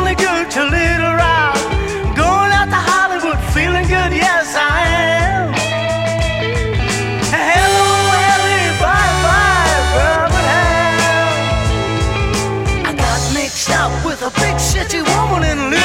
only good to Little Rock. Going out to Hollywood, feeling good, yes I am. Hello, Ellie, bye-bye, Birmingham. I got mixed up with a big city woman in Little